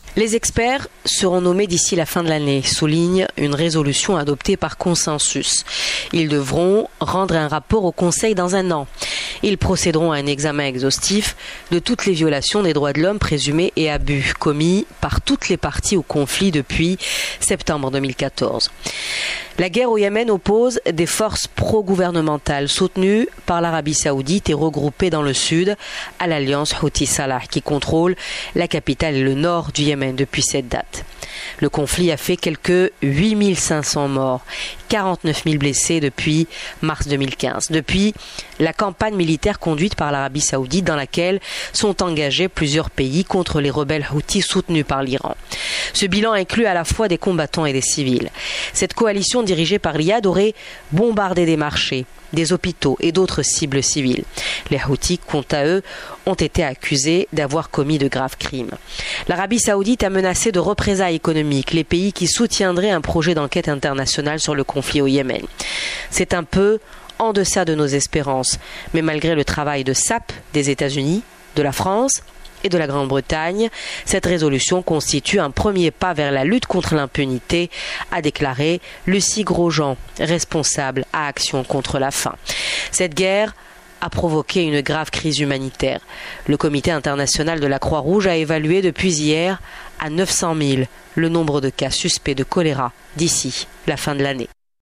Les experts seront nommés d'ici la fin de l'année, souligne une résolution adoptée par consensus. Ils devront rendre un rapport au Conseil dans un an. Ils procéderont à un examen exhaustif de toutes les violations des droits de l'homme présumées et abus commis par toutes les parties au conflit depuis septembre 2014. La guerre au Yémen oppose des forces pro-gouvernementales soutenues par l'Arabie Saoudite et regroupées dans le sud à l'alliance Houthi-Salah qui contrôle la capitale et le nord du Yémen depuis cette date. Le conflit a fait quelques 8500 morts, 49 000 blessés depuis mars 2015. Depuis la campagne militaire conduite par l'Arabie Saoudite dans laquelle sont engagés plusieurs pays contre les rebelles Houthis soutenus par l'Iran. Ce bilan inclut à la fois des combattants et des civils. Cette coalition dirigée par Riyad aurait bombardé des marchés, des hôpitaux et d'autres cibles civiles. Les Houthis, quant à eux, ont été accusés d'avoir commis de graves crimes. L'Arabie Saoudite a menacé de représailles économiques les pays qui soutiendraient un projet d'enquête internationale sur le conflit au Yémen. C'est un peu en deçà de nos espérances, mais malgré le travail de sape des États-Unis, de la France et de la Grande-Bretagne, cette résolution constitue un premier pas vers la lutte contre l'impunité, a déclaré Lucie Grosjean, responsable à Action contre la faim. Cette guerre a provoqué une grave crise humanitaire. Le Comité international de la Croix-Rouge a évalué depuis hier à 900 000 le nombre de cas suspects de choléra d'ici la fin de l'année.